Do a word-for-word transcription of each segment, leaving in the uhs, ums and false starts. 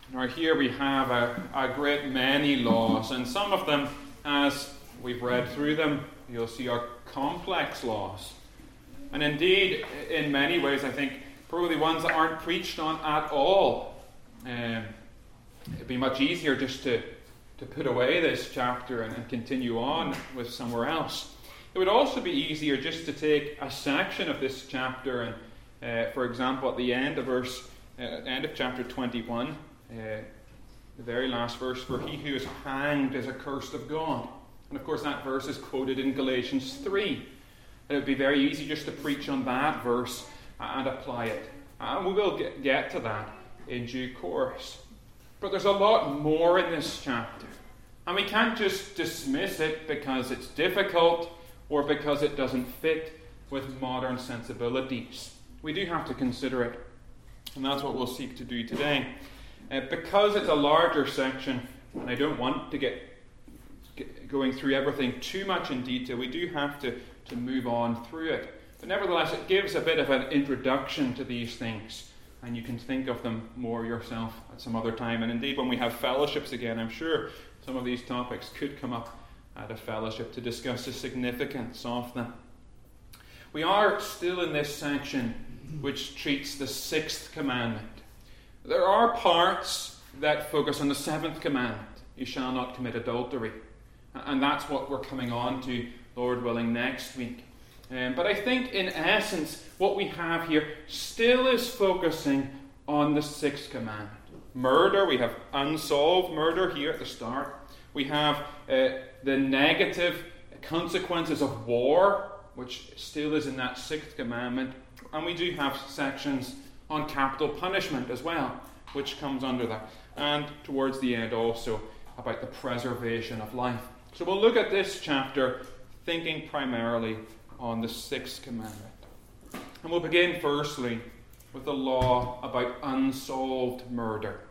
Now here we have a, a great many laws, and some of them, as we've read through them, you'll see are complex laws. And indeed, in many ways, I think, probably ones that aren't preached on at all. Um, it'd be much easier just to, to put away this chapter and, and continue on with somewhere else. It would also be easier just to take a section of this chapter and, uh, for example, at the end of verse, uh, end of chapter twenty-one, uh, the very last verse, "For he who is hanged is accursed of God." And of course that verse is quoted in Galatians three. And it would be very easy just to preach on that verse and apply it. And we will get, get to that in due course. But there's a lot more in this chapter. And we can't just dismiss it because it's difficult or because it doesn't fit with modern sensibilities. We do have to consider it. And that's what we'll seek to do today. Uh, because it's a larger section, and I don't want to get, get going through everything too much in detail, we do have to, to move on through it. But nevertheless, it gives a bit of an introduction to these things, and you can think of them more yourself at some other time. And indeed, when we have fellowships again, I'm sure some of these topics could come up at a fellowship to discuss the significance of them. We are still in this section which treats the sixth commandment. There are parts that focus on the seventh commandment, "You shall not commit adultery." And that's what we're coming on to, Lord willing, next week. Um, but I think in essence, what we have here still is focusing on the sixth commandment. Murder, we have unsolved murder here at the start. We have uh, the negative consequences of war, which still is in that sixth commandment. And we do have sections on capital punishment as well, which comes under that. And towards the end also about the preservation of life. So we'll look at this chapter thinking primarily on the sixth commandment. And we'll begin firstly with the law about unsolved murder.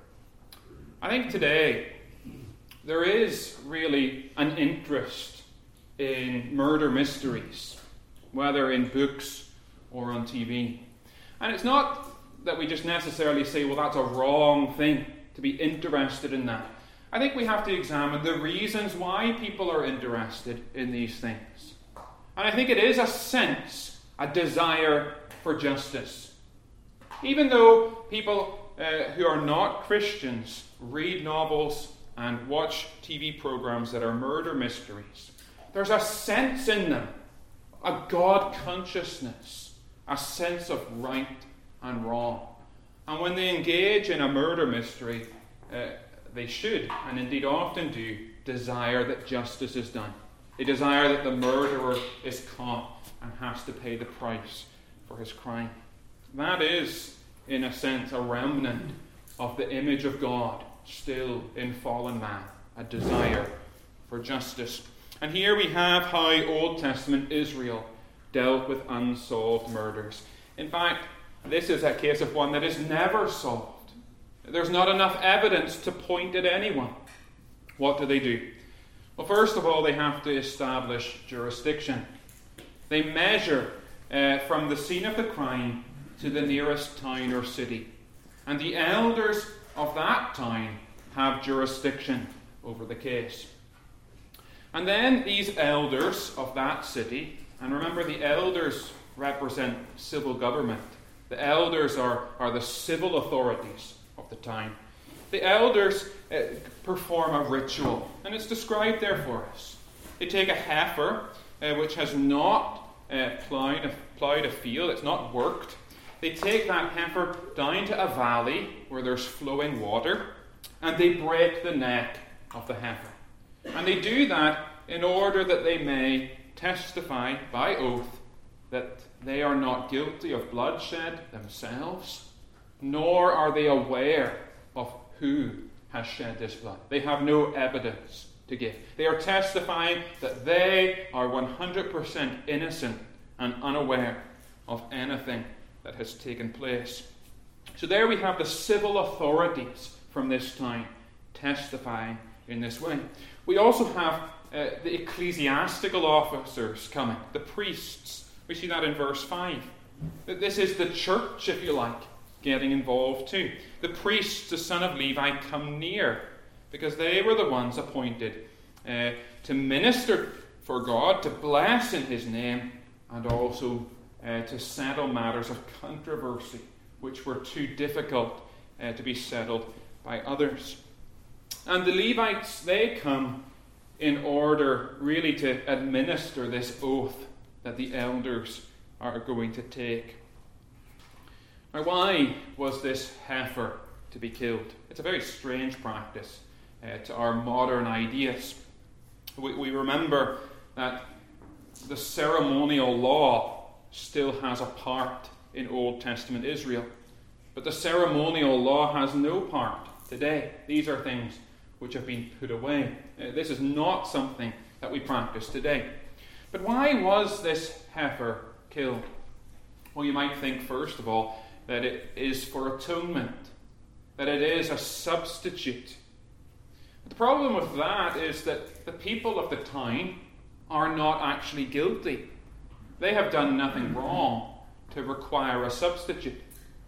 I think today there is really an interest in murder mysteries, whether in books or on T V. And it's not that we just necessarily say, well, that's a wrong thing to be interested in that. I think we have to examine the reasons why people are interested in these things. And I think it is a sense, a desire for justice. Even though people uh, who are not Christians read novels and watch T V programs that are murder mysteries, there's a sense in them, a God consciousness, a sense of right and wrong. And when they engage in a murder mystery, uh, they should, and indeed often do, desire that justice is done. They desire that the murderer is caught and has to pay the price for his crime. That is, in a sense, a remnant of the image of God still in fallen man, a desire for justice. And here we have how Old Testament Israel dealt with unsolved murders. In fact, this is a case of one that is never solved. There's not enough evidence to point at anyone. What do they do? Well, first of all, they have to establish jurisdiction. They measure uh, from the scene of the crime to the nearest town or city. And the elders of that town have jurisdiction over the case. And then these elders of that city, and remember the elders represent civil government. The elders are, are the civil authorities of the time. The elders uh, perform a ritual, and it's described there for us. They take a heifer, uh, which has not uh, plowed, a, plowed a field, it's not worked. They take that heifer down to a valley where there's flowing water, and they break the neck of the heifer. And they do that in order that they may testify by oath that they are not guilty of bloodshed themselves, nor are they aware of who has shed this blood. They have no evidence to give. They are testifying that they are one hundred percent innocent and unaware of anything that has taken place. So there we have the civil authorities from this time testifying in this way. We also have uh, the ecclesiastical officers coming, the priests. We see that in verse five. That this is the church, if you like, getting involved too. The priests, the son of Levi, come near because they were the ones appointed uh, to minister for God, to bless in his name, and also uh, to settle matters of controversy which were too difficult uh, to be settled by others. And the Levites, they come in order really to administer this oath that the elders are going to take. Now, why was this heifer to be killed? It's a very strange practice uh, to our modern ideas. We, we remember that the ceremonial law still has a part in Old Testament Israel, but the ceremonial law has no part today. These are things which have been put away. Uh, this is not something that we practice today. But why was this heifer killed? Well, you might think, first of all, that it is for atonement, that it is a substitute. But the problem with that is that the people of the time are not actually guilty. They have done nothing wrong to require a substitute.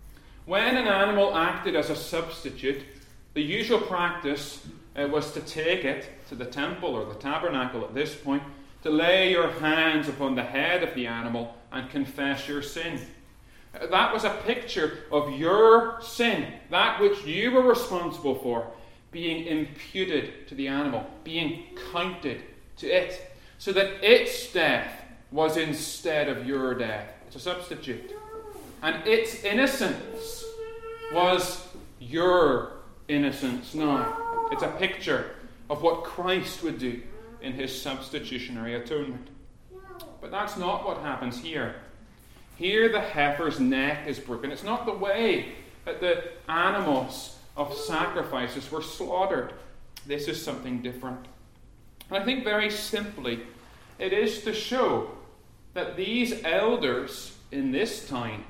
When an animal acted as a substitute, the usual practice uh, was to take it to the temple or the tabernacle at this point, to lay your hands upon the head of the animal and confess your sin. Uh, that was a picture of your sin, that which you were responsible for, being imputed to the animal, being counted to it, so that its death was instead of your death. It's a substitute. And its innocence was your innocence now. It's a picture of what Christ would do in his substitutionary atonement. But that's not what happens here. Here the heifer's neck is broken. It's not the way that the animals of sacrifices were slaughtered. This is something different. And I think very simply, it is to show that these elders in this time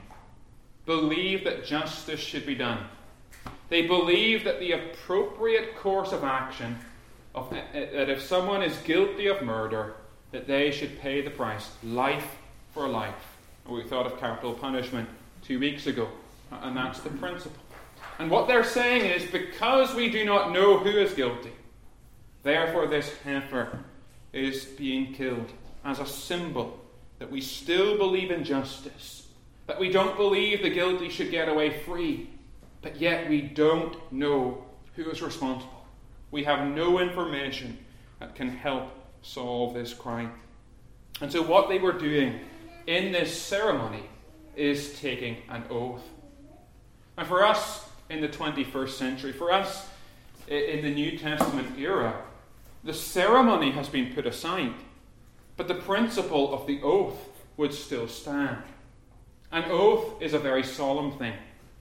believe that justice should be done. They believe that the appropriate course of action, of, that if someone is guilty of murder, that they should pay the price, life for life. We thought of capital punishment two weeks ago, and that's the principle. And what they're saying is, because we do not know who is guilty, therefore this heifer is being killed as a symbol that we still believe in justice, that we don't believe the guilty should get away free, but yet we don't know who is responsible. We have no information that can help solve this crime. And so what they were doing in this ceremony is taking an oath. And for us in the twenty-first century, for us in the New Testament era, the ceremony has been put aside, but the principle of the oath would still stand. An oath is a very solemn thing.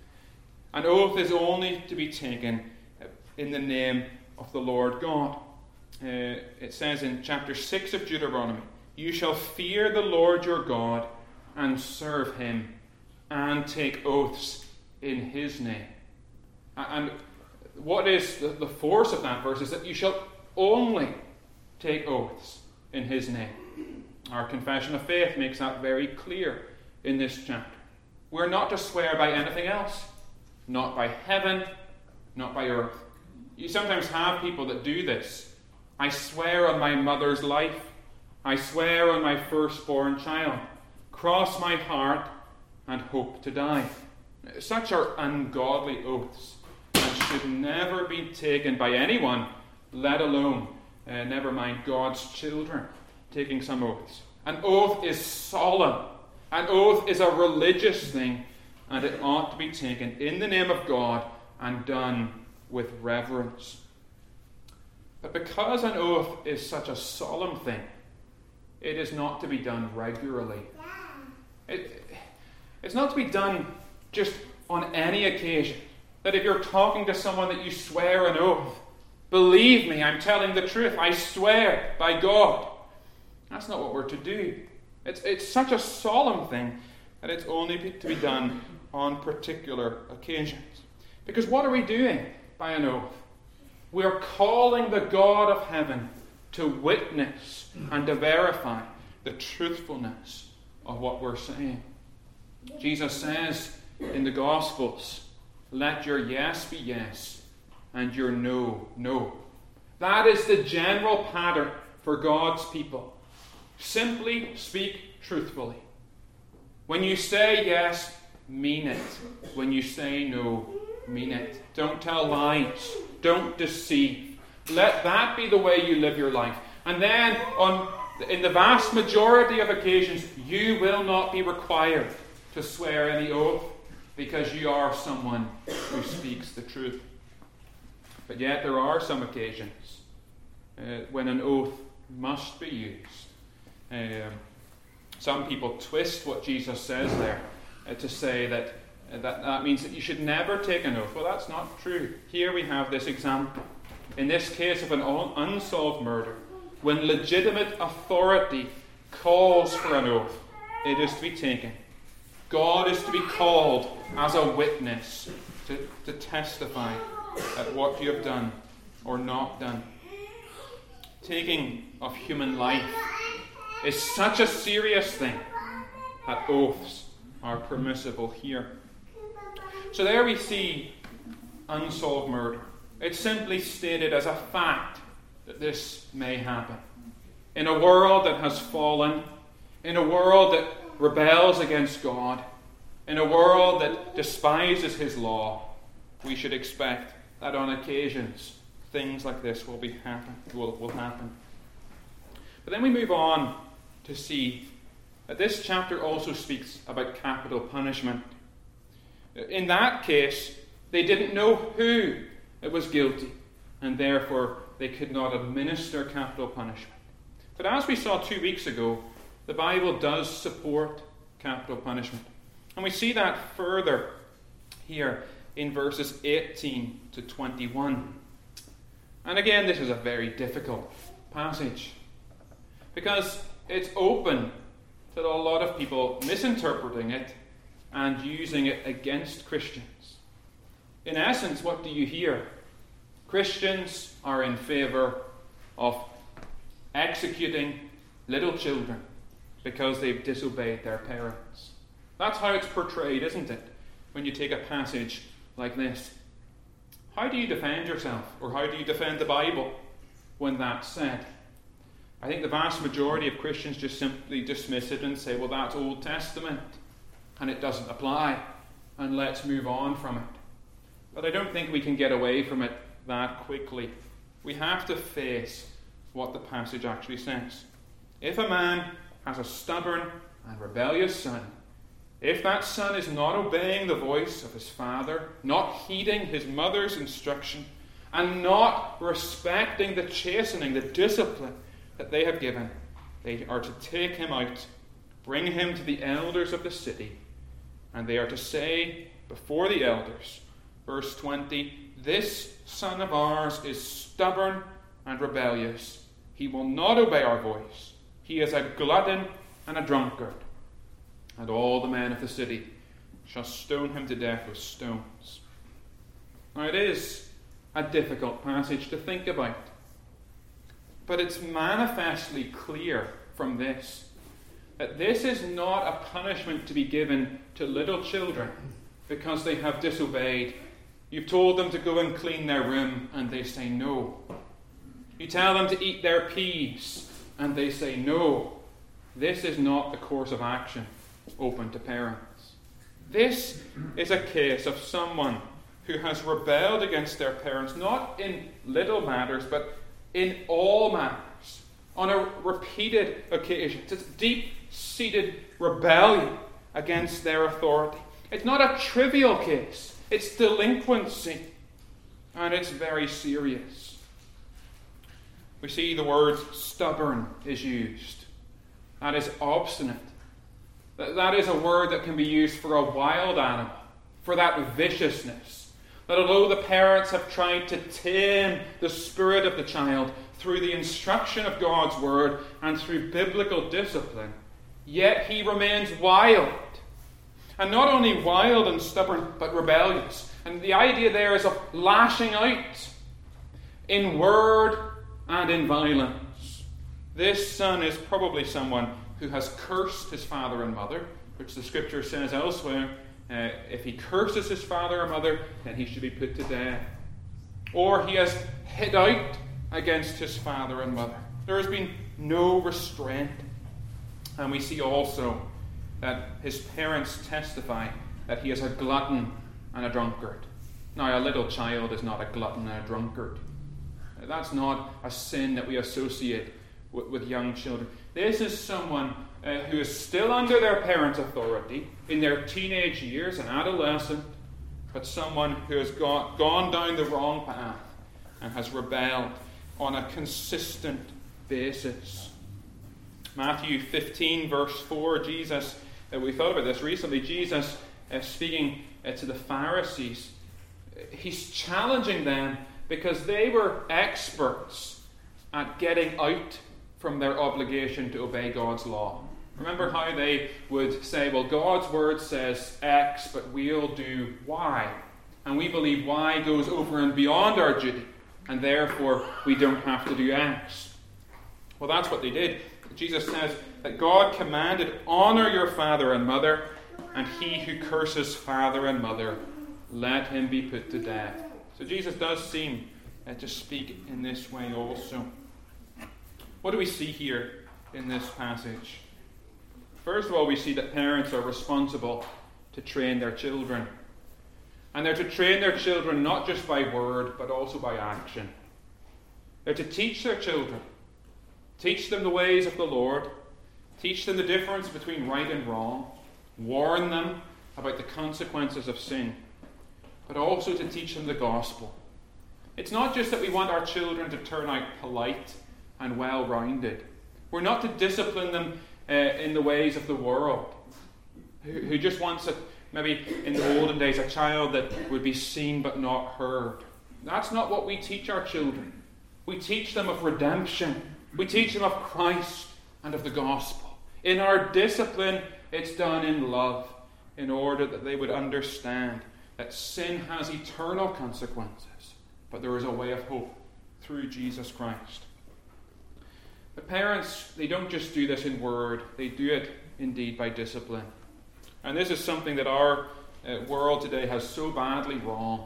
An oath is only to be taken in the name of the Lord God. Uh, it says in chapter six of Deuteronomy, "You shall fear the Lord your God and serve him and take oaths in his name." And what is the, the force of that verse is that you shall only take oaths in his name. Our confession of faith makes that very clear in this chapter. We're not to swear by anything else. Not by heaven, not by earth. You sometimes have people that do this. I swear on my mother's life. I swear on my firstborn child. Cross my heart and hope to die. Such are ungodly oaths and should never be taken by anyone, let alone, uh, never mind, God's children taking some oaths. An oath is solemn. An oath is a religious thing, and it ought to be taken in the name of God and done with reverence. But because an oath is such a solemn thing, it is not to be done regularly. It, it's not to be done just on any occasion. That if you're talking to someone that you swear an oath, believe me, I'm telling the truth, I swear by God. That's not what we're to do. It's, it's such a solemn thing that it's only to be done on particular occasions. Because what are we doing by an oath? We are calling the God of heaven to witness and to verify the truthfulness of what we're saying. Jesus says in the Gospels. Let your yes be yes, and your no, no. That is the general pattern for God's people. Simply speak truthfully. When you say yes, mean it. When you say no, mean it. Don't tell lies. Don't deceive. Let that be the way you live your life. And then, on, in the vast majority of occasions, you will not be required to swear any oath, because you are someone who speaks the truth. But yet there are some occasions uh, when an oath must be used. Um, some people twist what Jesus says there uh, to say that, uh, that that means that you should never take an oath. Well, that's not true. Here we have this example. In this case of an unsolved murder, when legitimate authority calls for an oath, it is to be taken. God is to be called as a witness to, to testify at what you have done or not done. Taking of human life is such a serious thing that oaths are permissible here. So there we see unsolved murder. It's simply stated as a fact that this may happen. In a world that has fallen, in a world that rebels against God, in a world that despises His law, we should expect that on occasions things like this will be happen will, will happen. But then we move on to see that this chapter also speaks about capital punishment. In that case, they didn't know who it was guilty, and therefore they could not administer capital punishment. But as we saw two weeks ago, the Bible does support capital punishment. And we see that further here in verses eighteen to twenty-one. And again, this is a very difficult passage, because it's open to a lot of people misinterpreting it and using it against Christians. In essence, what do you hear? Christians are in favour of executing little children because they've disobeyed their parents. That's how it's portrayed, isn't it, when you take a passage like this? How do you defend yourself, or how do you defend the Bible when that's said? I think the vast majority of Christians just simply dismiss it and say, well, that's Old Testament, and it doesn't apply, and let's move on from it. But I don't think we can get away from it that quickly. We have to face what the passage actually says. If a man has a stubborn and rebellious son, if that son is not obeying the voice of his father, not heeding his mother's instruction, and not respecting the chastening, the discipline that they have given, they are to take him out, bring him to the elders of the city, and they are to say before the elders, verse twenty, this son of ours is stubborn and rebellious. He will not obey our voice. He is a glutton and a drunkard. And all the men of the city shall stone him to death with stones. Now it is a difficult passage to think about, but it's manifestly clear from this that this is not a punishment to be given to little children because they have disobeyed. You've told them to go and clean their room, and they say no. You tell them to eat their peas, and they say no. This is not the course of action open to parents. This is a case of someone who has rebelled against their parents, not in little matters, but in all matters, on a repeated occasion. It's deep-seated rebellion against their authority. It's not a trivial case. It's delinquency, and it's very serious. We see the word stubborn is used. That is obstinate. That is a word that can be used for a wild animal, for that viciousness. That although the parents have tried to tame the spirit of the child through the instruction of God's word and through biblical discipline, yet he remains wild. And not only wild and stubborn, but rebellious. And the idea there is of lashing out in word and in violence. This son is probably someone who has cursed his father and mother, which the scripture says elsewhere Uh, if he curses his father or mother, then he should be put to death. Or he has hit out against his father and mother. There has been no restraint. And we see also that his parents testify that he is a glutton and a drunkard. Now, a little child is not a glutton and a drunkard. That's not a sin that we associate with, with young children. This is someone uh, who is still under their parents' authority in their teenage years, an adolescent, but someone who has got, gone down the wrong path and has rebelled on a consistent basis. Matthew fifteen, verse four, Jesus, uh, we thought about this recently, Jesus uh, speaking uh, to the Pharisees, he's challenging them because they were experts at getting out from their obligation to obey God's law. Remember how they would say, well, God's word says X, but we'll do Y. And we believe Y goes over and beyond our duty, and therefore we don't have to do X. Well, that's what they did. Jesus says that God commanded, honor your father and mother, and he who curses father and mother, let him be put to death. So Jesus does seem uh, to speak in this way also. What do we see here in this passage? First of all, we see that parents are responsible to train their children. And they're to train their children not just by word, but also by action. They're to teach their children. Teach them the ways of the Lord. Teach them the difference between right and wrong. Warn them about the consequences of sin. But also to teach them the gospel. It's not just that we want our children to turn out polite and well-rounded. We're not to discipline them uh, in the ways of the world, who, who just wants, a, maybe in the olden days, a child that would be seen but not heard. That's not what we teach our children. We teach them of redemption. We teach them of Christ and of the gospel. In our discipline, it's done in love, in order that they would understand that sin has eternal consequences, but there is a way of hope through Jesus Christ. The parents, they don't just do this in word, they do it indeed by discipline. And this is something that our uh, world today has so badly wrong.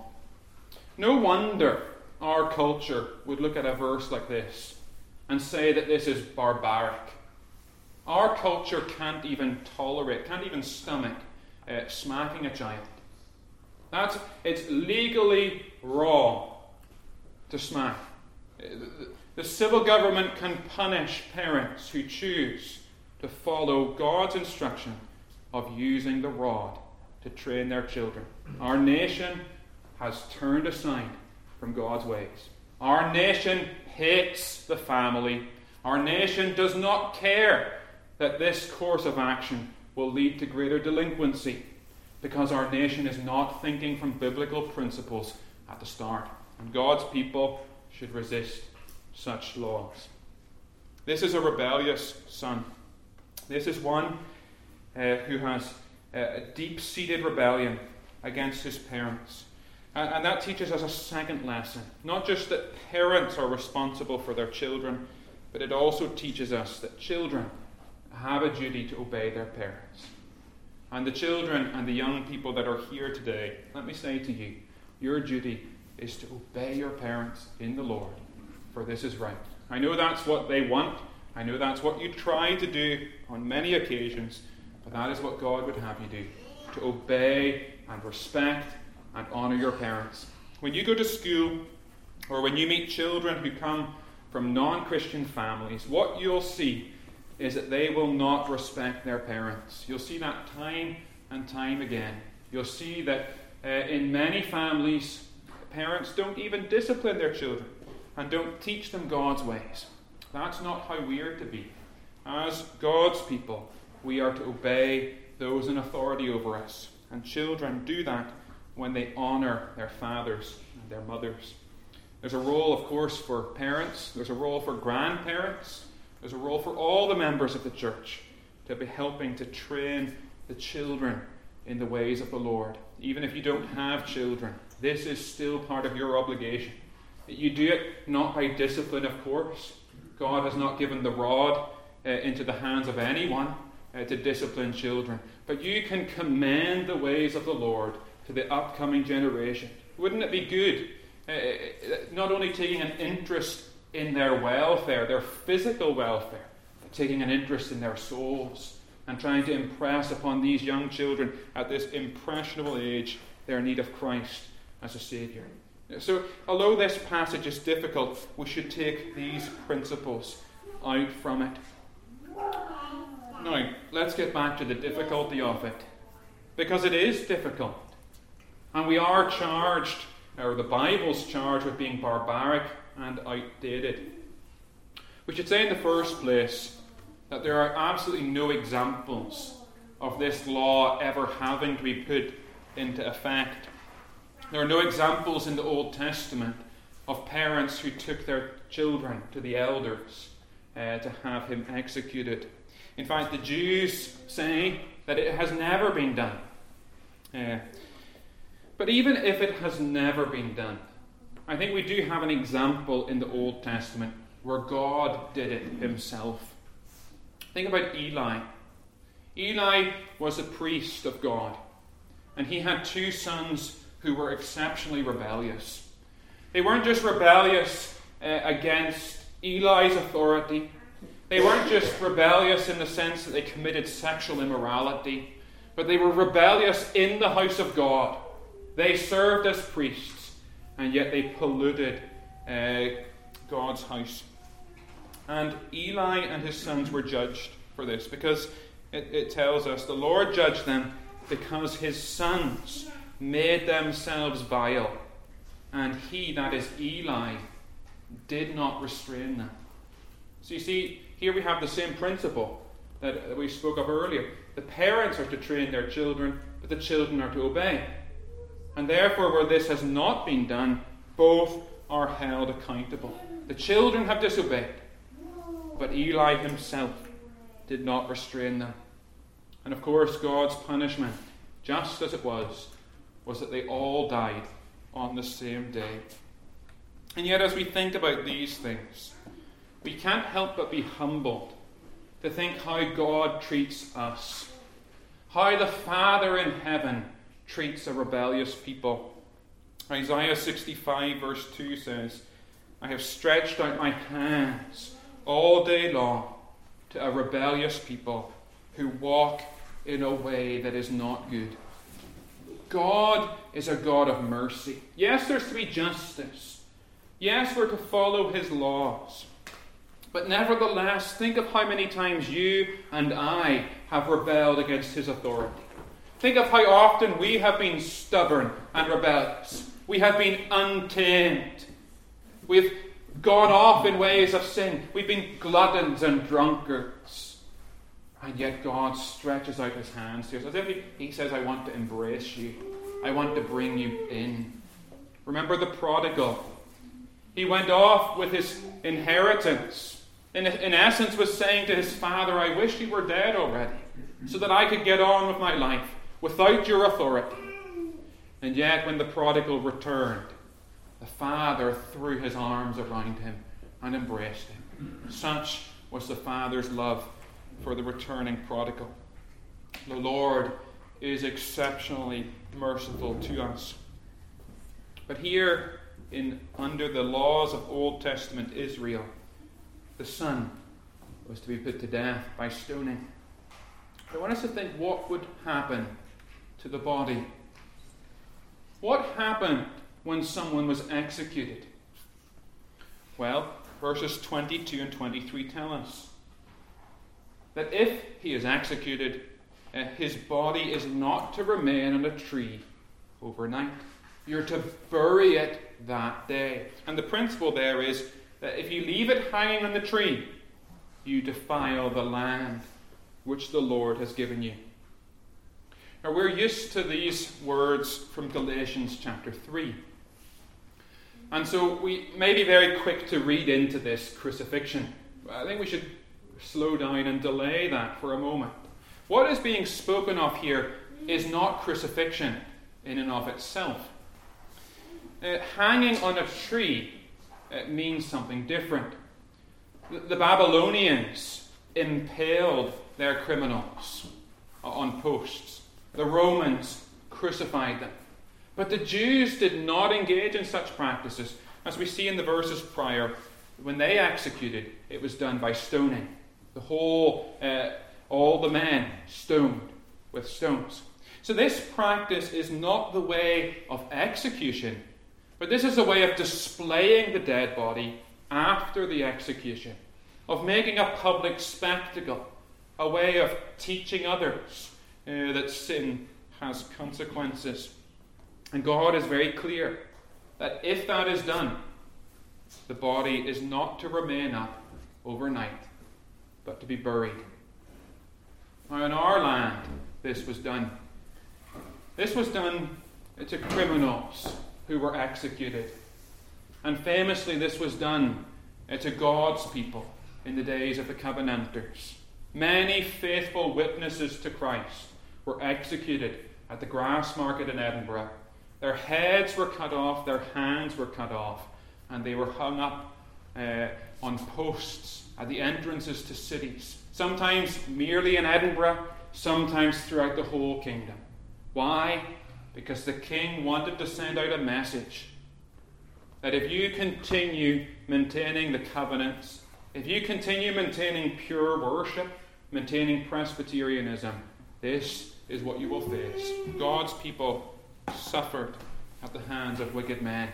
No wonder our culture would look at a verse like this and say that this is barbaric. Our culture can't even tolerate, can't even stomach uh, smacking a child. That's, it's legally wrong to smack. The civil government can punish parents who choose to follow God's instruction of using the rod to train their children. Our nation has turned aside from God's ways. Our nation hates the family. Our nation does not care that this course of action will lead to greater delinquency, because our nation is not thinking from biblical principles at the start. And God's people should resist such laws. This is a rebellious son. This is one uh, who has a deep-seated rebellion against his parents. And, and that teaches us a second lesson. Not just that parents are responsible for their children, but it also teaches us that children have a duty to obey their parents. And the children and the young people that are here today, let me say to you, your duty is to obey your parents in the Lord, for this is right. I know that's what they want. I know that's what you try to do on many occasions, but that is what God would have you do, to obey and respect and honour your parents. When you go to school, or when you meet children who come from non-Christian families, what you'll see is that they will not respect their parents. You'll see that time and time again. You'll see that uh, in many families, parents don't even discipline their children and don't teach them God's ways. That's not how we are to be. As God's people, we are to obey those in authority over us. And children do that when they honour their fathers and their mothers. There's a role, of course, for parents. There's a role for grandparents. There's a role for all the members of the church to be helping to train the children in the ways of the Lord. Even if you don't have children, this is still part of your obligation. You do it not by discipline, of course. God has not given the rod uh, into the hands of anyone, uh, to discipline children, but you can commend the ways of the Lord to the upcoming generation. Wouldn't it be good? Uh, not only taking an interest in their welfare, their physical welfare, but taking an interest in their souls and trying to impress upon these young children at this impressionable age their need of Christ as a Saviour. So, although this passage is difficult, we should take these principles out from it. Now, let's get back to the difficulty of it, because it is difficult. And we are charged, or the Bible's charged, with being barbaric and outdated. We should say in the first place that there are absolutely no examples of this law ever having to be put into effect. There are no examples in the Old Testament of parents who took their children to the elders uh, to have him executed. In fact, the Jews say that it has never been done. Uh, but even if it has never been done, I think we do have an example in the Old Testament where God did it himself. Think about Eli. Eli was a priest of God, and he had two sons who were exceptionally rebellious. They weren't just rebellious uh, against Eli's authority. They weren't just rebellious in the sense that they committed sexual immorality, but they were rebellious in the house of God. They served as priests, and yet they polluted uh, God's house. And Eli and his sons were judged for this, because it, it tells us the Lord judged them because his sons made themselves vile, and he, that is Eli, did not restrain them. So you see, here we have the same principle that we spoke of earlier. The parents are to train their children, but the children are to obey. And therefore, where this has not been done, both are held accountable. The children have disobeyed, but Eli himself did not restrain them. And of course, God's punishment, just as it was, was that they all died on the same day. And yet, as we think about these things, we can't help but be humbled to think how God treats us, how the Father in heaven treats a rebellious people. Isaiah sixty-five verse two says, I have stretched out my hands all day long to a rebellious people who walk in a way that is not good. God is a God of mercy. Yes, there's to be justice. Yes, we're to follow his laws. But nevertheless, think of how many times you and I have rebelled against his authority. Think of how often we have been stubborn and rebellious. We have been untamed. We've gone off in ways of sin. We've been gluttons and drunkards. And yet God stretches out his hands to us as if he, he says, I want to embrace you. I want to bring you in. Remember the prodigal. He went off with his inheritance. In, in essence was saying to his father, I wish you were dead already, so that I could get on with my life without your authority. And yet when the prodigal returned, the father threw his arms around him and embraced him. Such was the father's love for the returning prodigal. The Lord is exceptionally merciful to us. But here, in under the laws of Old Testament Israel, the son was to be put to death by stoning. I want us to think what would happen to the body. What happened when someone was executed? Well, verses twenty-two and twenty-three tell us that if he is executed, uh, his body is not to remain on a tree overnight. You're to bury it that day. And the principle there is that if you leave it hanging on the tree, you defile the land which the Lord has given you. Now, we're used to these words from Galatians chapter three. And so we may be very quick to read into this crucifixion. I think we should slow down and delay that for a moment. What is being spoken of here is not crucifixion in and of itself. Uh, hanging on a tree uh, means something different. The, the Babylonians impaled their criminals on posts. The Romans crucified them. But the Jews did not engage in such practices. As we see in the verses prior, when they executed, it was done by stoning. The whole, uh, all the men stoned with stones. So this practice is not the way of execution, but this is a way of displaying the dead body after the execution, of making a public spectacle, a way of teaching others uh, that sin has consequences. And God is very clear that if that is done, the body is not to remain up overnight, but to be buried. Now in our land, this was done. This was done to criminals who were executed. And famously, this was done to God's people in the days of the Covenanters. Many faithful witnesses to Christ were executed at the Grass Market in Edinburgh. Their heads were cut off, their hands were cut off, and they were hung up uh, on posts at the entrances to cities. Sometimes merely in Edinburgh, sometimes throughout the whole kingdom. Why? Because the king wanted to send out a message that if you continue maintaining the covenants, if you continue maintaining pure worship, maintaining Presbyterianism, this is what you will face. God's people suffered at the hands of wicked men.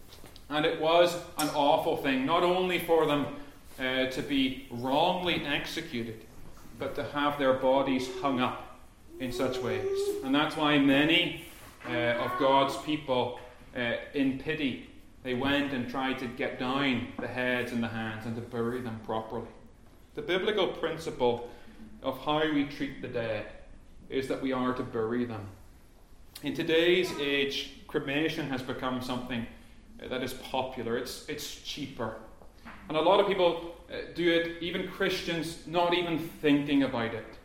And it was an awful thing, not only for them uh, to be wrongly executed, but to have their bodies hung up in such ways. And that's why many uh, of God's people, uh, in pity, they went and tried to get down the heads and the hands and to bury them properly. The biblical principle of how we treat the dead is that we are to bury them. In today's age, cremation has become something that is popular. It's, it's cheaper. And a lot of people uh, do it, even Christians, not even thinking about it.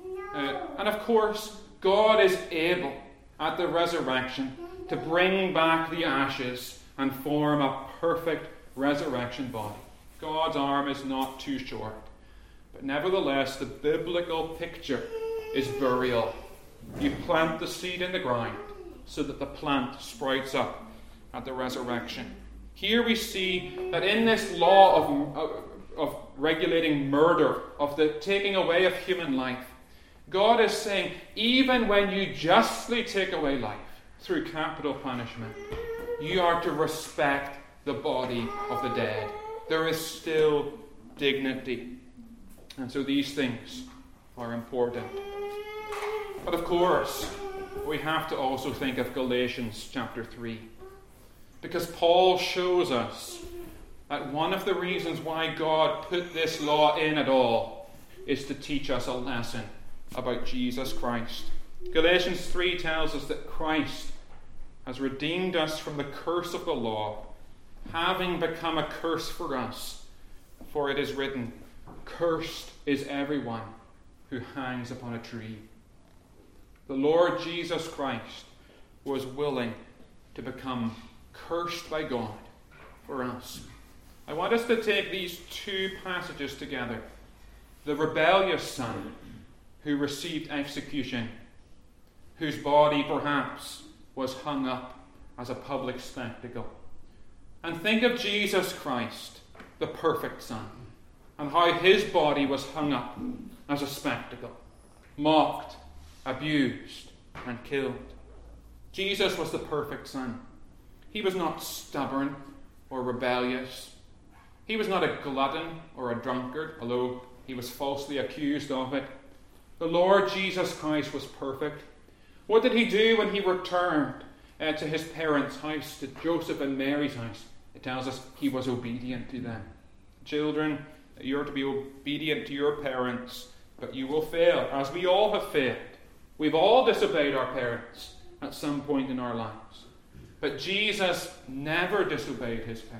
Uh, and of course, God is able at the resurrection to bring back the ashes and form a perfect resurrection body. God's arm is not too short. But nevertheless, the biblical picture is burial. You plant the seed in the ground so that the plant sprouts up at the resurrection. Here we see that in this law of, of, of regulating murder, of the taking away of human life, God is saying, even when you justly take away life through capital punishment, you are to respect the body of the dead. There is still dignity. And so these things are important. But of course, we have to also think of Galatians chapter three. Because Paul shows us that one of the reasons why God put this law in at all is to teach us a lesson about Jesus Christ. Galatians three tells us that Christ has redeemed us from the curse of the law, having become a curse for us. For it is written, "Cursed is everyone who hangs upon a tree." The Lord Jesus Christ was willing to become cursed by God for us. I want us to take these two passages together. The rebellious son who received execution, whose body perhaps was hung up as a public spectacle. And think of Jesus Christ, the perfect Son, and how his body was hung up as a spectacle, mocked, abused, and killed. Jesus was the perfect Son. He was not stubborn or rebellious. He was not a glutton or a drunkard, although he was falsely accused of it. The Lord Jesus Christ was perfect. What did he do when he returned uh, to his parents' house, to Joseph and Mary's house? It tells us he was obedient to them. Children, you're to be obedient to your parents, but you will fail, as we all have failed. We've all disobeyed our parents at some point in our lives. But Jesus never disobeyed his parents.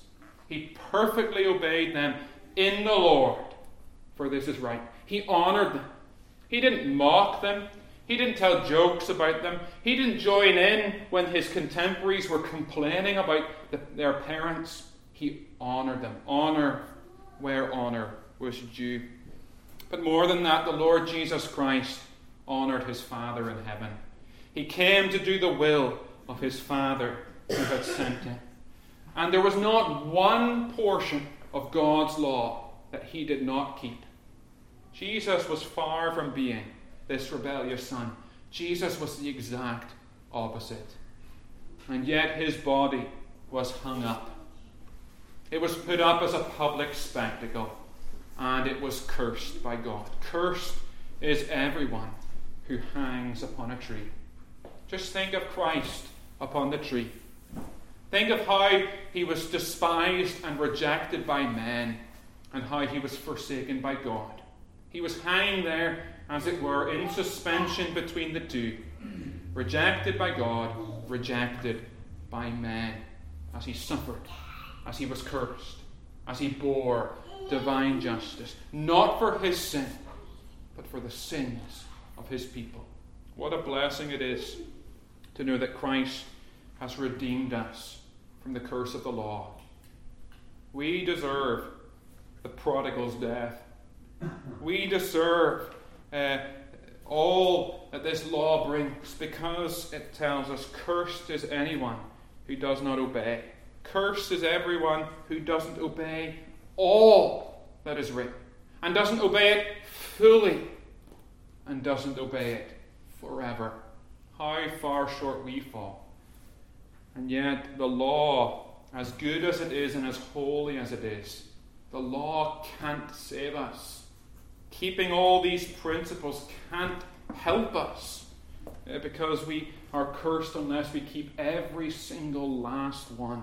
He perfectly obeyed them in the Lord, for this is right. He honored them. He didn't mock them. He didn't tell jokes about them. He didn't join in when his contemporaries were complaining about the, their parents. He honored them. Honor where honor was due. But more than that, the Lord Jesus Christ honoured his Father in heaven. He came to do the will of his Father who had sent him. And there was not one portion of God's law that he did not keep. Jesus was far from being this rebellious son. Jesus was the exact opposite. And yet his body was hung up. It was put up as a public spectacle, and it was cursed by God. Cursed is everyone who hangs upon a tree. Just think of Christ upon the tree. Think of how he was despised and rejected by men, and how he was forsaken by God. He was hanging there, as it were, in suspension between the two. Rejected by God, rejected by men, as he suffered, as he was cursed, as he bore divine justice, not for his sin, but for the sins of his people. What a blessing it is to know that Christ has redeemed us from the curse of the law. We deserve the prodigal's death. We deserve uh, all that this law brings, because it tells us, cursed is anyone who does not obey. Cursed is everyone who doesn't obey all that is written, and doesn't obey it fully, and doesn't obey it forever. How far short we fall. And yet the law, as good as it is and as holy as it is, the law can't save us. Keeping all these principles can't help us, because we are cursed unless we keep every single last one.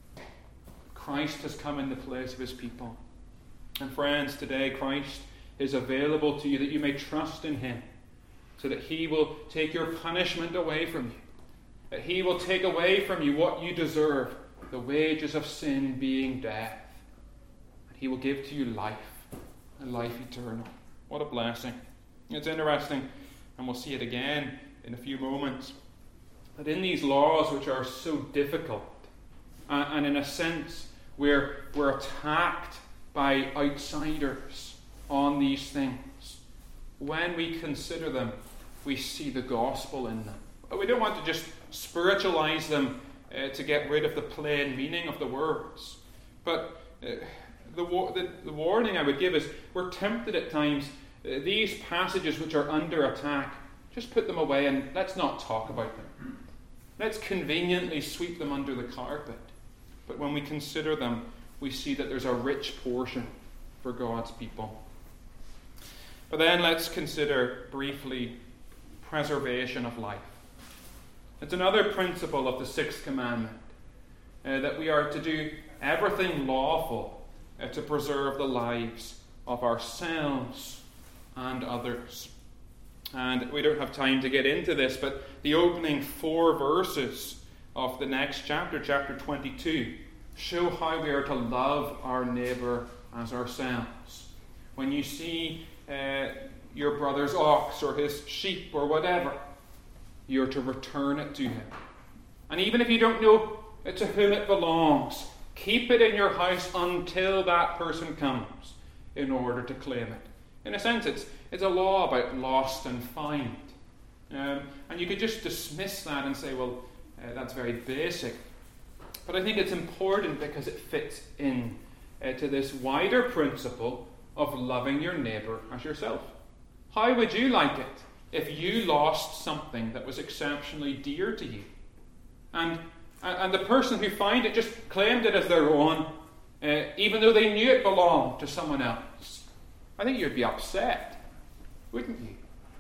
Christ has come in the place of his people. And friends, today Christ is available to you that you may trust in him, so that he will take your punishment away from you, that he will take away from you what you deserve, the wages of sin being death, and he will give to you life, and life eternal. What a blessing. It's interesting, and we'll see it again in a few moments, that in these laws which are so difficult, uh, and in a sense we're, we're attacked by outsiders on these things, when we consider them, we see the gospel in them. We don't want to just spiritualize them uh, to get rid of the plain meaning of the words. But uh, the, the, the warning I would give is, we're tempted at times, uh, these passages which are under attack, just put them away and let's not talk about them. Let's conveniently sweep them under the carpet. But when we consider them, we see that there's a rich portion for God's people. But then let's consider briefly preservation of life. It's another principle of the sixth commandment, uh, that we are to do everything lawful uh, to preserve the lives of ourselves and others. And we don't have time to get into this, but the opening four verses of the next chapter, chapter twenty-two, show how we are to love our neighbour as ourselves. When you see uh, your brother's ox or his sheep or whatever, you're to return it to him. And even if you don't know to whom it belongs, keep it in your house until that person comes in order to claim it. In a sense, it's, it's a law about lost and found. Um, and you could just dismiss that and say, well, uh, that's very basic. But I think it's important because it fits in uh, to this wider principle of loving your neighbour as yourself. How would you like it if you lost something that was exceptionally dear to you? And, and the person who found it just claimed it as their own, uh, even though they knew it belonged to someone else. I think you'd be upset, wouldn't you?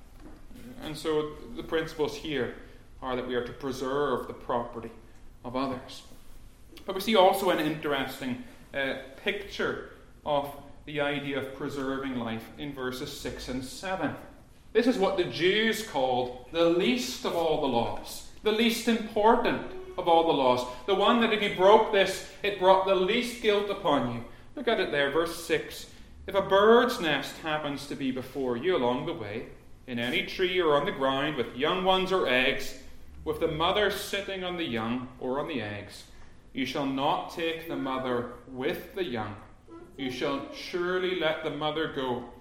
And so the principles here are that we are to preserve the property of others. But we see also an interesting uh, picture of the idea of preserving life in verses six and seven. This is what the Jews called the least of all the laws, the least important of all the laws, the one that if you broke this, it brought the least guilt upon you. Look at it there, verse six. If a bird's nest happens to be before you along the way, in any tree or on the ground, with young ones or eggs, with the mother sitting on the young or on the eggs, you shall not take the mother with the young. You shall surely let the mother go,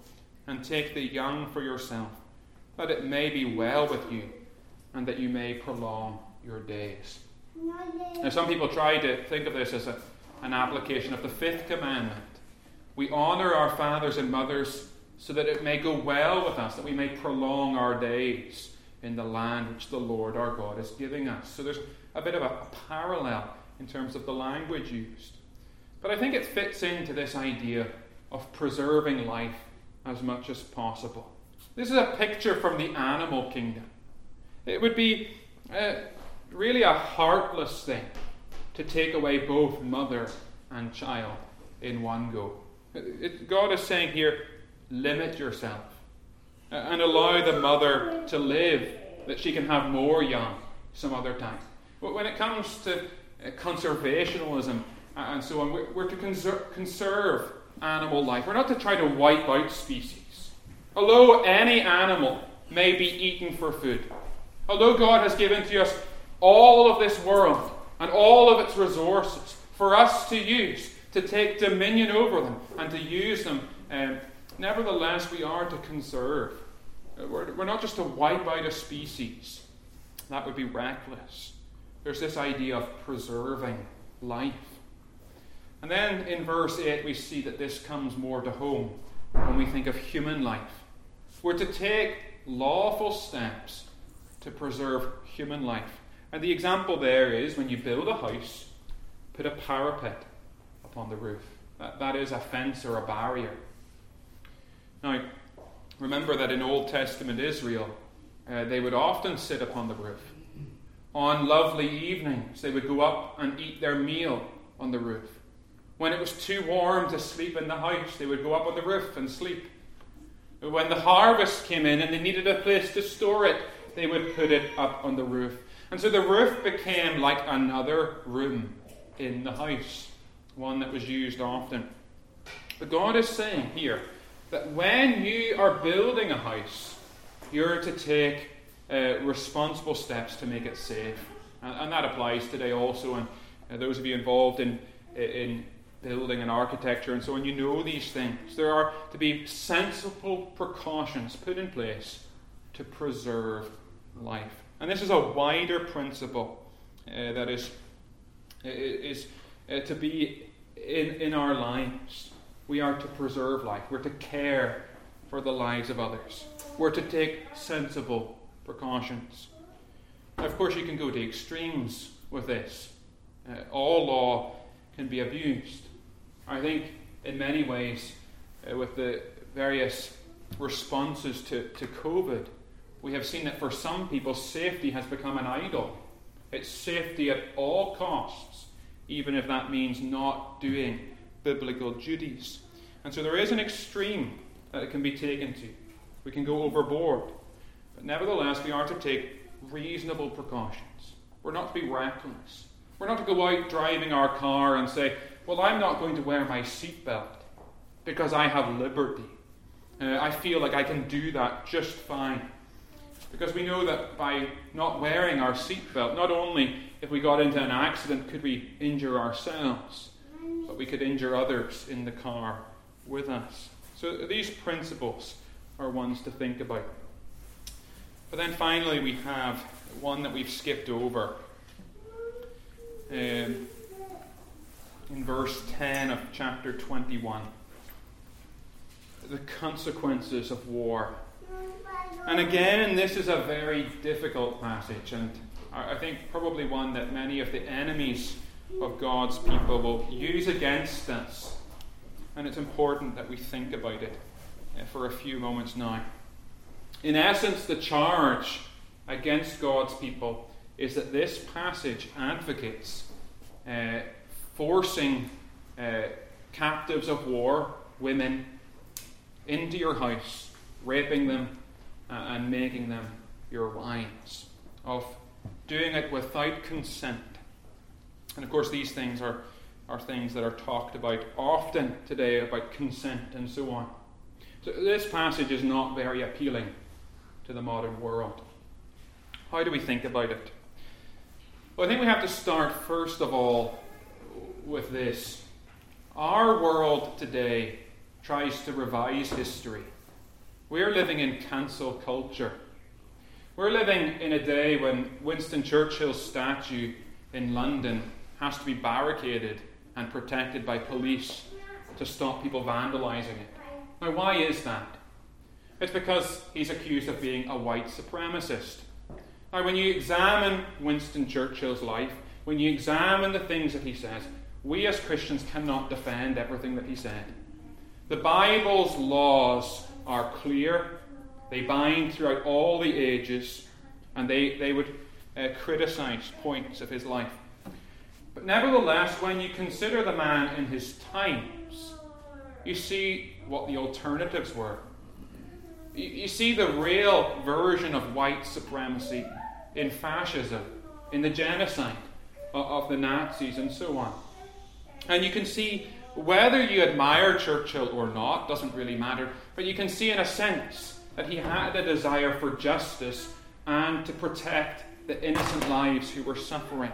and take the young for yourself, that it may be well with you, and that you may prolong your days. Now, some people try to think of this as a, an application of the fifth commandment. We honour our fathers and mothers so that it may go well with us, that we may prolong our days in the land which the Lord our God is giving us. So there's a bit of a, a parallel in terms of the language used. But I think it fits into this idea of preserving life as much as possible. This is a picture from the animal kingdom. It would be uh, really a heartless thing to take away both mother and child in one go. It, it, God is saying here, limit yourself uh, and allow the mother to live, that she can have more young some other time. But when it comes to uh, conservationism and so on, we're, we're to conser- conserve animal life. We're not to try to wipe out species. Although any animal may be eaten for food, although God has given to us all of this world and all of its resources for us to use, to take dominion over them and to use them, um, nevertheless we are to conserve. We're, we're not just to wipe out a species. That would be reckless. There's this idea of preserving life. And then in verse eight we see that this comes more to home when we think of human life. We're to take lawful steps to preserve human life. And the example there is when you build a house, put a parapet upon the roof. That, that is a fence or a barrier. Now, remember that in Old Testament Israel, uh, they would often sit upon the roof. On lovely evenings, they would go up and eat their meal on the roof. When it was too warm to sleep in the house, they would go up on the roof and sleep. When the harvest came in and they needed a place to store it, they would put it up on the roof. And so the roof became like another room in the house, one that was used often. But God is saying here that when you are building a house, you're to take uh, responsible steps to make it safe. And, and that applies today also. And uh, those of you involved in, in building and architecture and so on, you know these things. There are to be sensible precautions put in place to preserve life. And this is a wider principle uh, that is, is uh, to be in, in our lives. We are to preserve life. We're to care for the lives of others. We're to take sensible precautions. Now, of course, you can go to extremes with this. Uh, all law can be abused. I think in many ways, uh, with the various responses to, to COVID, we have seen that for some people, safety has become an idol. It's safety at all costs, even if that means not doing biblical duties. And so there is an extreme that it can be taken to. We can go overboard. But nevertheless, we are to take reasonable precautions. We're not to be reckless. We're not to go out driving our car and say, well, I'm not going to wear my seatbelt because I have liberty. Uh, I feel like I can do that just fine. Because we know that by not wearing our seatbelt, not only if we got into an accident could we injure ourselves, but we could injure others in the car with us. So these principles are ones to think about. But then finally we have one that we've skipped over. Um, in verse ten of chapter twenty-one. The consequences of war. And again, this is a very difficult passage, and I think probably one that many of the enemies of God's people will use against us. And it's important that we think about it for a few moments now. In essence, the charge against God's people is that this passage advocates uh, forcing uh, captives of war, women, into your house, raping them, uh, and making them your wives, of doing it without consent. And of course these things are, are things that are talked about often today, about consent and so on. So this passage is not very appealing to the modern world. How do we think about it? Well, I think we have to start first of all with this. Our world today tries to revise history We're living in cancel culture. We're living in a day when Winston Churchill's statue in London has to be barricaded and protected by police to stop people vandalising it. Now, why is that? It's because he's accused of being a white supremacist. Now, when you examine Winston Churchill's life, when you examine the things that he says, we as Christians cannot defend everything that he said. The Bible's laws are clear. They bind throughout all the ages, and they, they would uh, criticize points of his life. But nevertheless, when you consider the man in his times, you see what the alternatives were. You, you see the real version of white supremacy in fascism, in the genocide of, of the Nazis, and so on. And you can see, whether you admire Churchill or not, doesn't really matter, but you can see in a sense that he had a desire for justice and to protect the innocent lives who were suffering.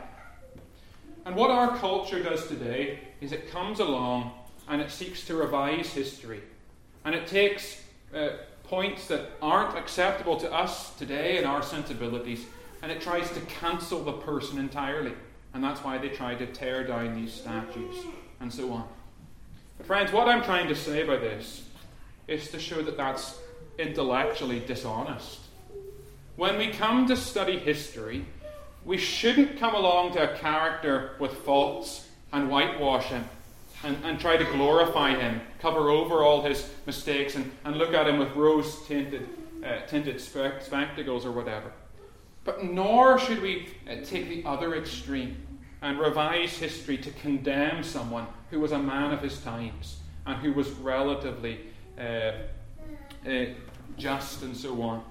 And what our culture does today is it comes along and it seeks to revise history. And it takes uh, points that aren't acceptable to us today in our sensibilities, and it tries to cancel the person entirely. And that's why they try to tear down these statues and so on. But friends, what I'm trying to say by this is to show that that's intellectually dishonest. When we come to study history, we shouldn't come along to a character with faults and whitewash him and, and try to glorify him, cover over all his mistakes and, and look at him with rose-tinted uh, tinted spe- spectacles or whatever. But nor should we uh, take the other extreme and revise history to condemn someone who was a man of his times and who was relatively uh, uh, just and so on.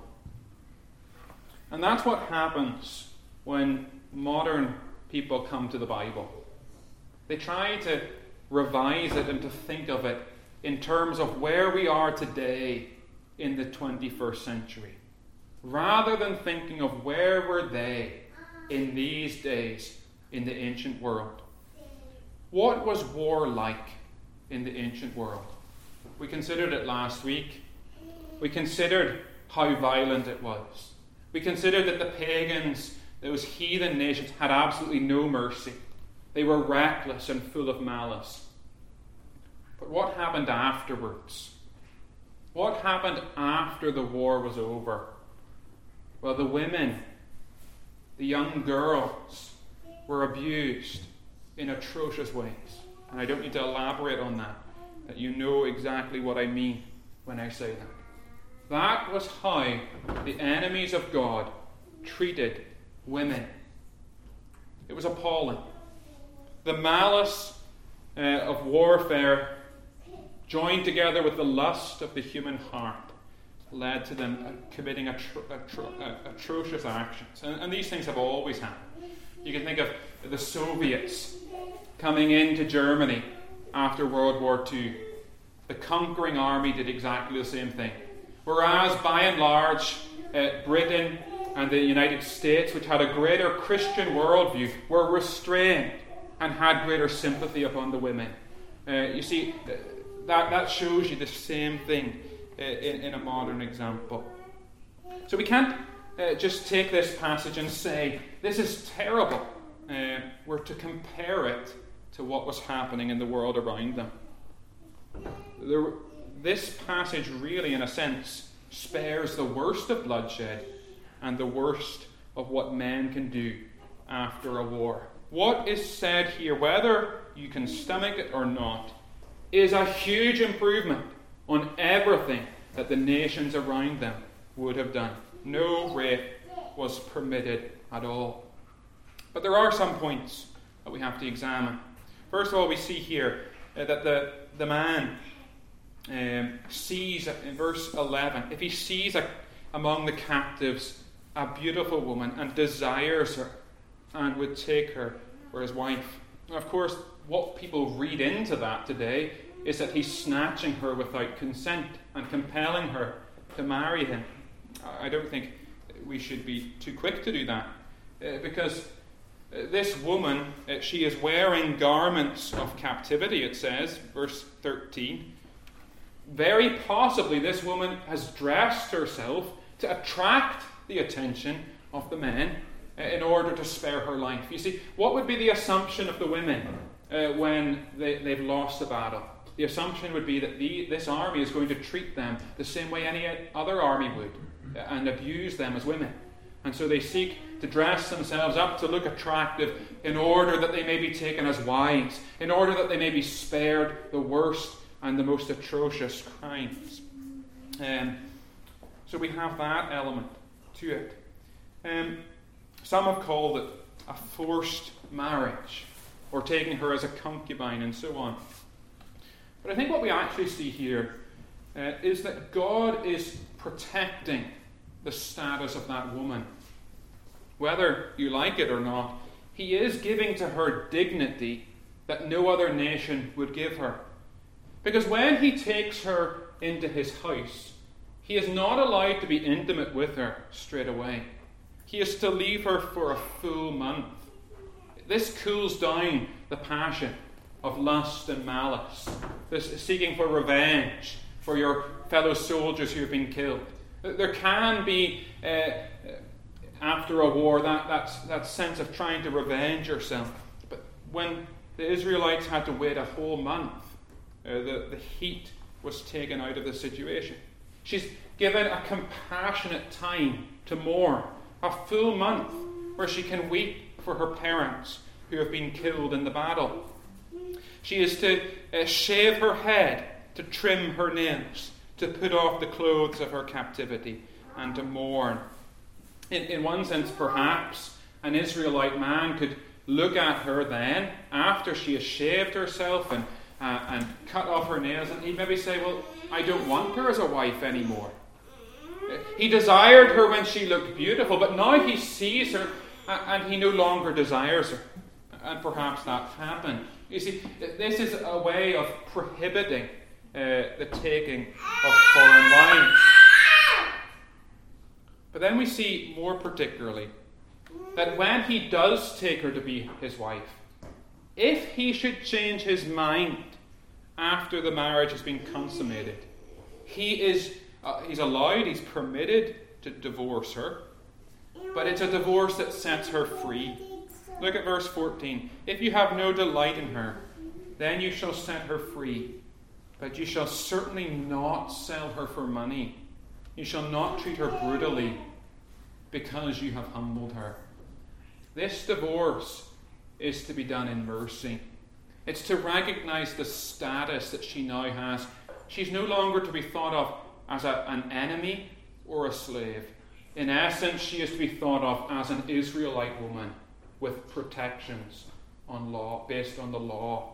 And that's what happens when modern people come to the Bible. They try to revise it and to think of it in terms of where we are today in the twenty-first century, rather than thinking of where were they in these days in the ancient world. What was war like in the ancient world? We considered it last week. We considered how violent it was. We considered that the pagans, those heathen nations, had absolutely no mercy. They were reckless and full of malice. But what happened afterwards? What happened after the war was over? Well, the women, the young girls, were abused in atrocious ways. And I don't need to elaborate on that, that you know exactly what I mean when I say that. That was how the enemies of God treated women. It was appalling. The malice uh, of warfare, joined together with the lust of the human heart, led to them uh, committing atro- atro- uh, atrocious actions. And, and these things have always happened. You can think of the Soviets coming into Germany after World War Two. The conquering army did exactly the same thing. Whereas, by and large, uh, Britain and the United States, which had a greater Christian worldview, were restrained and had greater sympathy upon the women. Uh, you see, that, that shows you the same thing uh, in, in a modern example. So we can't uh, just take this passage and say, this is terrible. Uh, we're to compare it to what was happening in the world around them. There, this passage really, in a sense, spares the worst of bloodshed and the worst of what men can do after a war. What is said here, whether you can stomach it or not, is a huge improvement on everything that the nations around them would have done. No rape was permitted at all. But there are some points that we have to examine. First of all, we see here uh, that the, the man um, sees, in verse eleven, if he sees a, among the captives a beautiful woman and desires her and would take her for his wife. Now, of course, what people read into that today is that he's snatching her without consent and compelling her to marry him. I don't think we should be too quick to do that, uh, because uh, this woman, uh, she is wearing garments of captivity, it says, verse thirteen. very possibly this woman has dressed herself to attract the attention of the men in order to spare her life. You see, what would be the assumption of the women uh, when they, they've lost the battle? The assumption would be that the, this army is going to treat them the same way any other army would uh, and abuse them as women. And so they seek to dress themselves up to look attractive in order that they may be taken as wives, in order that they may be spared the worst and the most atrocious crimes. Um, so we have that element to it. Um, some have called it a forced marriage, or taking her as a concubine, and so on. But I think what we actually see here uh, is that God is protecting the status of that woman. Whether you like it or not, He is giving to her dignity that no other nation would give her. Because when He takes her into His house, He is not allowed to be intimate with her straight away. He is to leave her for a full month. This cools down the passion of lust and malice, this seeking for revenge for your fellow soldiers who have been killed. There can be, uh, after a war, that, that, that sense of trying to revenge yourself. But when the Israelites had to wait a whole month, uh, the, the heat was taken out of the situation. She's given a compassionate time to mourn, a full month where she can weep for her parents who have been killed in the battle. She is to uh, shave her head, to trim her nails, to put off the clothes of her captivity, and to mourn. In, in one sense, perhaps, an Israelite man could look at her then, after she has shaved herself and, uh, and cut off her nails, and he'd maybe say, well, I don't want her as a wife anymore. He desired her when she looked beautiful, but now he sees her and he no longer desires her. And perhaps that happened. You see, this is a way of prohibiting uh, the taking of foreign wives. But then we see more particularly that when he does take her to be his wife, if he should change his mind after the marriage has been consummated, he is uh, he's allowed, he's permitted to divorce her, but it's a divorce that sets her free. Look at verse fourteen. If you have no delight in her, then you shall set her free, but you shall certainly not sell her for money. You shall not treat her brutally, because you have humbled her. This divorce is to be done in mercy. It's to recognize the status that she now has. She's no longer to be thought of as a, an enemy or a slave. In essence, she is to be thought of as an Israelite woman with protections on law, based on the law.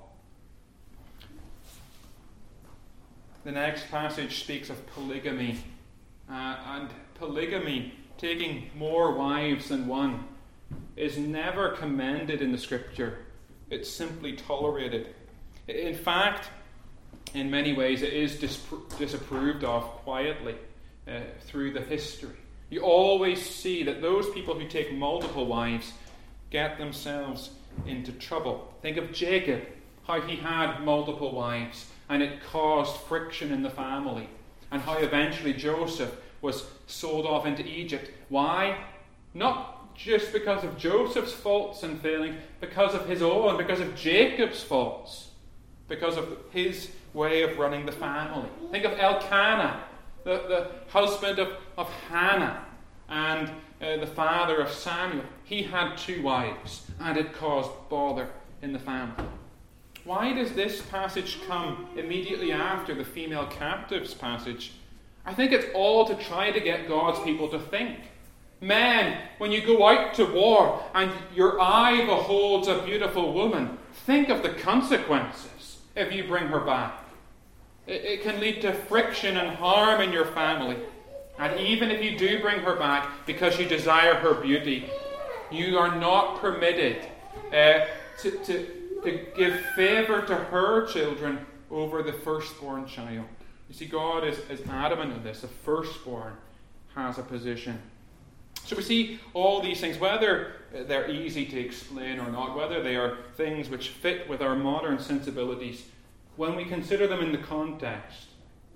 The next passage speaks of polygamy. Uh, and polygamy, taking more wives than one, is never commended in the Scripture. It's simply tolerated. In fact, in many ways, it is dispro- disapproved of quietly uh, through the history. You always see that those people who take multiple wives get themselves into trouble. Think of Jacob, how he had multiple wives, and it caused friction in the family, and how eventually Joseph was sold off into Egypt. Why? Not just because of Joseph's faults and failings, because of his own, because of Jacob's faults, because of his way of running the family. Think of Elkanah, the, the husband of, of Hannah, and uh, the father of Samuel. He had two wives, and it caused bother in the family. Why does this passage come immediately after the female captives passage? I think it's all to try to get God's people to think. Men, when you go out to war and your eye beholds a beautiful woman, think of the consequences if you bring her back. It, it can lead to friction and harm in your family. And even if you do bring her back because you desire her beauty, you are not permitted uh, to, to, to give favour to her children over the firstborn child. You see, God is, is adamant on this. The firstborn has a position. So we see all these things, whether they're easy to explain or not, whether they are things which fit with our modern sensibilities, when we consider them in the context,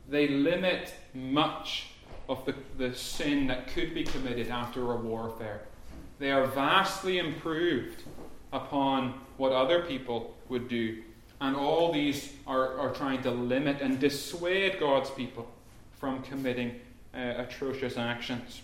they limit much of the, the sin that could be committed after a warfare. They are vastly improved upon what other people would do. And all these are, are trying to limit and dissuade God's people from committing uh, atrocious actions.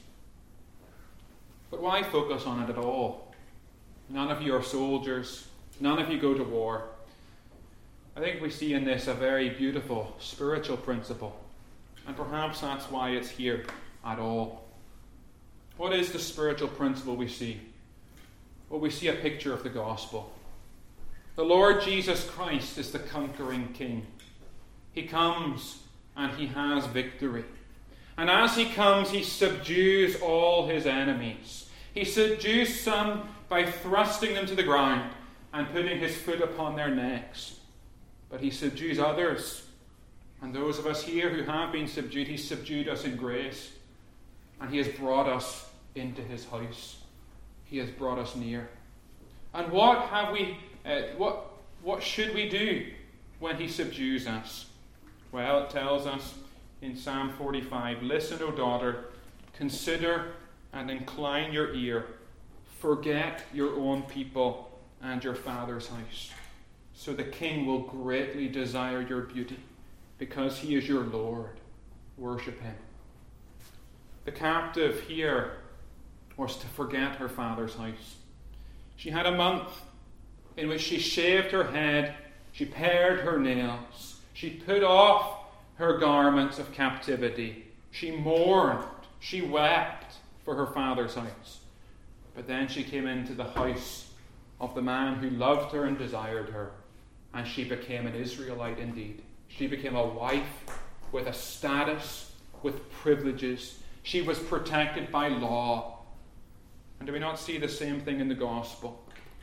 But why focus on it at all? None of you are soldiers. None of you go to war. I think we see in this a very beautiful spiritual principle. And perhaps that's why it's here at all. What is the spiritual principle we see? Well, we see a picture of the gospel. The Lord Jesus Christ is the conquering King. He comes and he has victory. And as he comes, he subdues all his enemies. He subdues some by thrusting them to the ground and putting his foot upon their necks. But he subdues others. And those of us here who have been subdued, he subdued us in grace. And he has brought us into his house. He has brought us near. And what have we, uh, what, what should we do when he subdues us? Well, it tells us in Psalm forty-five, "Listen, O daughter, consider and incline your ear. Forget your own people and your father's house. So the king will greatly desire your beauty, because he is your Lord. Worship him." The captive here was to forget her father's house. She had a month in which she shaved her head, she pared her nails, she put off her garments of captivity, she mourned, she wept for her father's house. But then she came into the house of the man who loved her and desired her, and she became an Israelite indeed. She became a wife with a status, with privileges. She was protected by law. And do we not see the same thing in the gospel?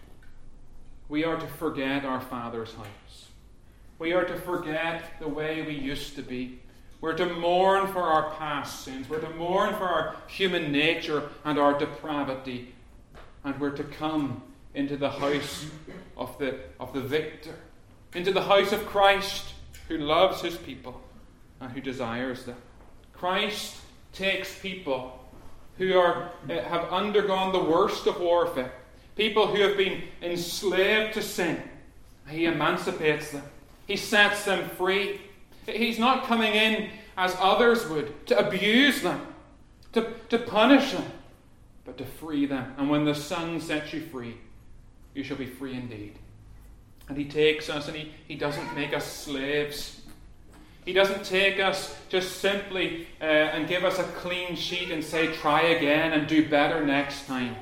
We are to forget our father's house. We are to forget the way we used to be. We're to mourn for our past sins. We're to mourn for our human nature and our depravity. And we're to come into the house of the, of the victor, into the house of Christ, who loves his people and who desires them. Christ takes people who are uh, have undergone the worst of warfare, people who have been enslaved to sin. He emancipates them. He sets them free. He's not coming in as others would, to abuse them, to, to punish them, but to free them. And when the Son sets you free, you shall be free indeed. And he takes us and he, he doesn't make us slaves. He doesn't take us just simply uh, and give us a clean sheet and say, try again and do better next time.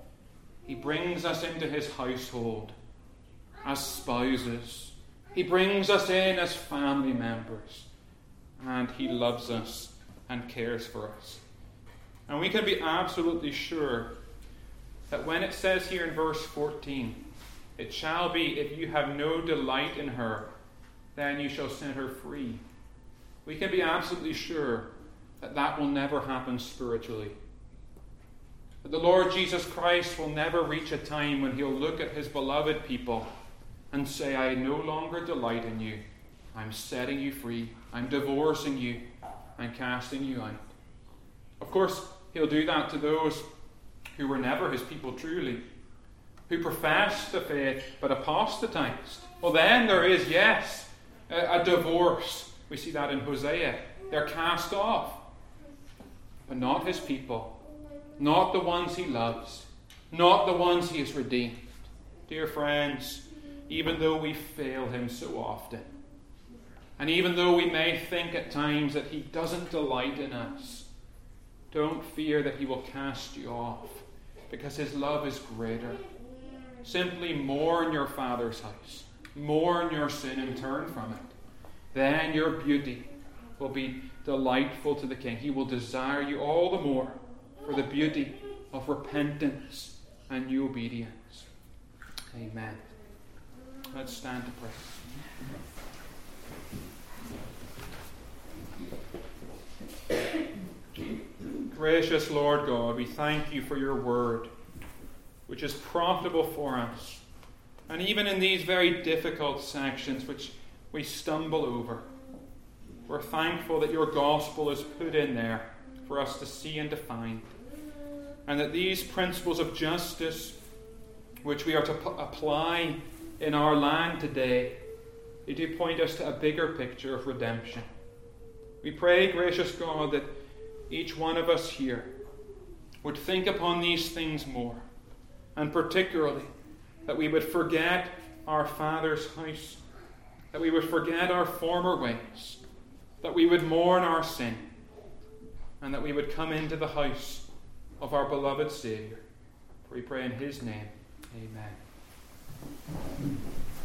He brings us into his household as spouses. He brings us in as family members. And he loves us and cares for us. And we can be absolutely sure that when it says here in verse fourteen, "It shall be, if you have no delight in her, then you shall set her free," we can be absolutely sure that that will never happen spiritually. That the Lord Jesus Christ will never reach a time when he'll look at his beloved people and say, "I no longer delight in you. I'm setting you free. I'm divorcing you and casting you out." Of course, he'll do that to those who were never his people truly, who professed the faith but apostatized. Well, then there is, yes, a, a divorce. We see that in Hosea. They're cast off. But not his people. Not the ones he loves. Not the ones he has redeemed. Dear friends, even though we fail him so often, and even though we may think at times that he doesn't delight in us, don't fear that he will cast you off, because his love is greater. Simply mourn your father's house. Mourn your sin and turn from it. Then your beauty will be delightful to the King. He will desire you all the more for the beauty of repentance and new obedience. Amen. Let's stand to pray. Gracious Lord God, we thank you for your word, which is profitable for us. And even in these very difficult sections which we stumble over, We're thankful that your gospel is put in there for us to see and to find. And that these principles of justice, which we are to p- apply in our land today, they do point us to a bigger picture of redemption. We pray, gracious God, that each one of us here would think upon these things more, and particularly that we would forget our Father's house, that we would forget our former ways, that we would mourn our sin, and that we would come into the house of our beloved Saviour. For we pray in his name. Amen.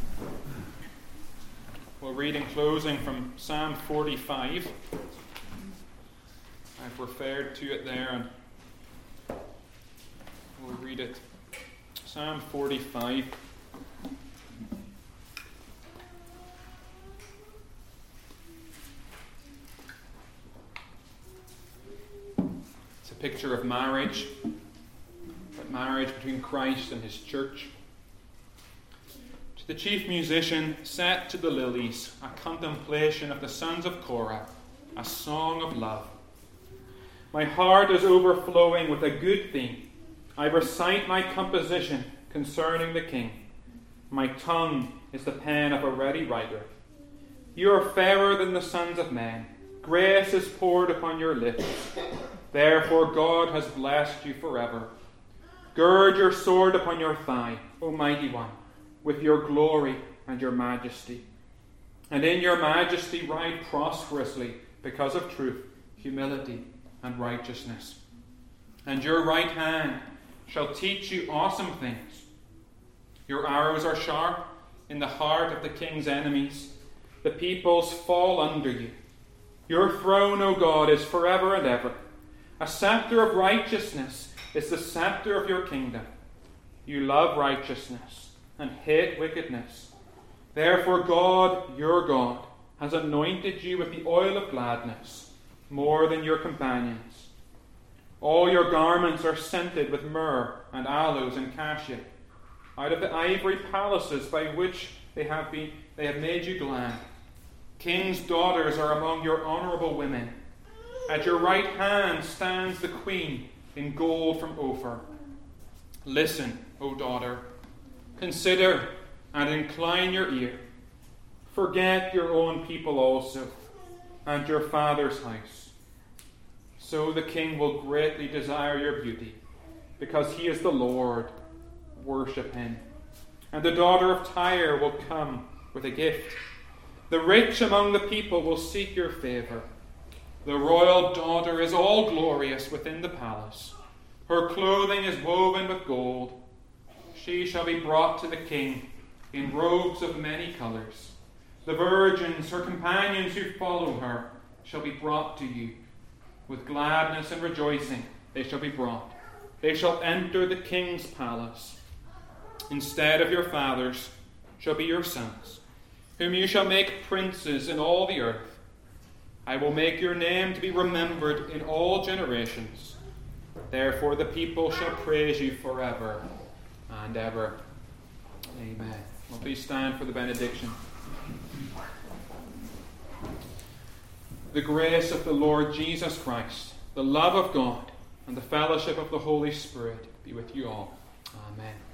We'll read in closing from Psalm forty-five. I've referred to it there, and we'll read it. Psalm forty-five. It's a picture of marriage, but marriage between Christ and his church. To the chief musician, set to the lilies, a contemplation of the sons of Korah, a song of love. My heart is overflowing with a good theme. I recite my composition concerning the King. My tongue is the pen of a ready writer. You are fairer than the sons of men. Grace is poured upon your lips. Therefore God has blessed you forever. Gird your sword upon your thigh, O mighty one, with your glory and your majesty. And in your majesty ride prosperously because of truth, humility, and righteousness. And your right hand shall teach you awesome things. Your arrows are sharp in the heart of the king's enemies. The peoples fall under you. Your throne, O God, is forever and ever. A scepter of righteousness is the scepter of your kingdom. You love righteousness and hate wickedness. Therefore God, your God, has anointed you with the oil of gladness, more than your companions. All your garments are scented with myrrh and aloes and cassia. Out of the ivory palaces by which they have been, they have made you glad. King's daughters are among your honourable women. At your right hand stands the queen in gold from Ophir. Listen, O daughter, consider and incline your ear. Forget your own people also, and your father's house. So the king will greatly desire your beauty, because he is the Lord. Worship him. And the daughter of Tyre will come with a gift. The rich among the people will seek your favour. The royal daughter is all glorious within the palace. Her clothing is woven with gold. She shall be brought to the king in robes of many colours. The virgins, her companions who follow her, shall be brought to you. With gladness and rejoicing they shall be brought. They shall enter the king's palace. Instead of your fathers shall be your sons, whom you shall make princes in all the earth. I will make your name to be remembered in all generations. Therefore the people shall praise you forever and ever. Amen. Well, please stand for the benediction. The grace of the Lord Jesus Christ, the love of God, and the fellowship of the Holy Spirit be with you all. Amen.